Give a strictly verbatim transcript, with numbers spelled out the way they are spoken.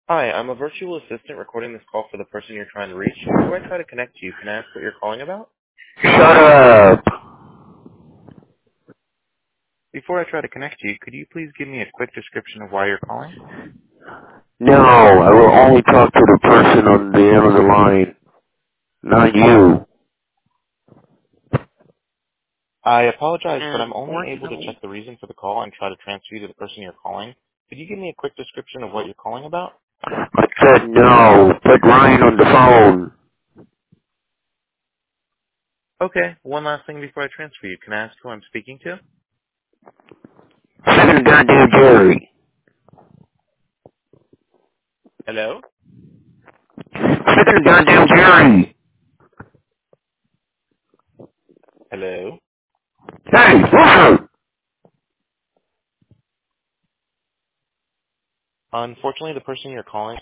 Hi, I'm a virtual assistant recording this call for the person you're trying to reach. Before I try to connect you, can I ask what you're calling about? Shut up! Before I try to connect you, could you please give me a quick description of why you're calling? No, I will only talk to the person on the end of the line, not you. I apologize, but I'm only able to check Unfortunately. the reason for the call and try to transfer you to the person you're calling. Could you give me a quick description of what you're calling about? I said no. Put Ryan on the phone. Okay, one last thing before I transfer you. Can I ask who I'm speaking to? Second goddamn Jerry. Hello? Second goddamn Jerry. Hello? Hey, listen! Unfortunately, the person you're calling